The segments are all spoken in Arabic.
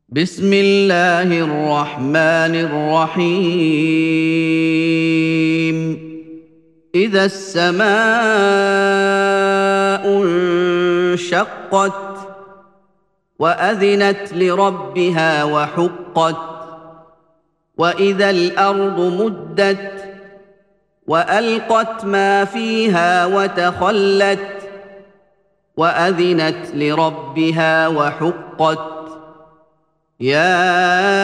بسم الله الرحمن الرحيم إذا السماء انشقت وأذنت لربها وحقت وإذا الأرض مدت وألقت ما فيها وتخلت وأذنت لربها وحقت يا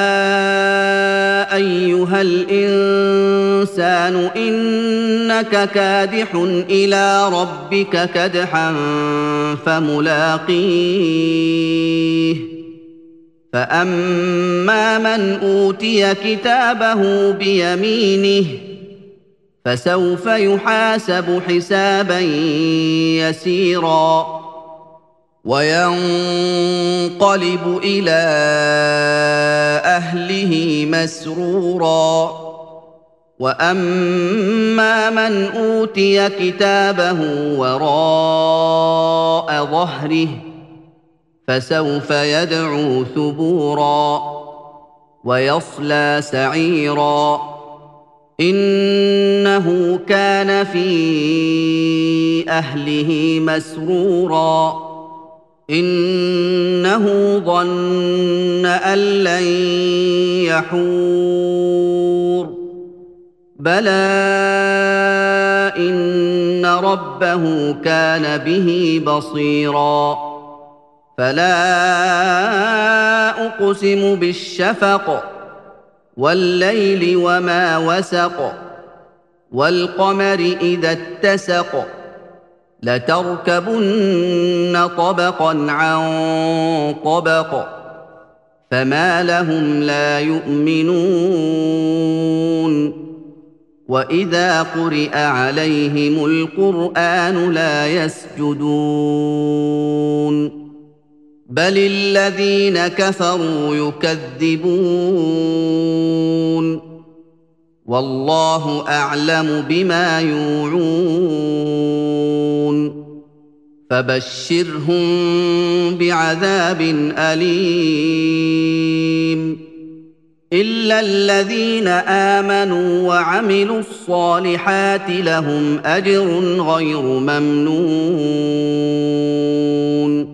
أيها الإنسان إنك كادح إلى ربك كدحا فملاقيه فأما من أوتي كتابه بيمينه فسوف يحاسب حسابا يسيرا وينقلب إلى أهله مسرورا وأما من أوتي كتابه وراء ظهره فسوف يدعو ثبورا ويصلى سعيرا إنه كان في أهله مسرورا إنه ظن أن لن يحور بلى إن ربه كان به بصيرا فلا أقسم بالشفق والليل وما وسق والقمر إذا اتسق لتركبن طبقا عن طبق فما لهم لا يؤمنون وإذا قرئ عليهم القرآن لا يسجدون بل الذين كفروا يكذبون والله أعلم بما يوعون فبشرهم بعذاب أليم إلا الذين آمنوا وعملوا الصالحات لهم أجر غير ممنون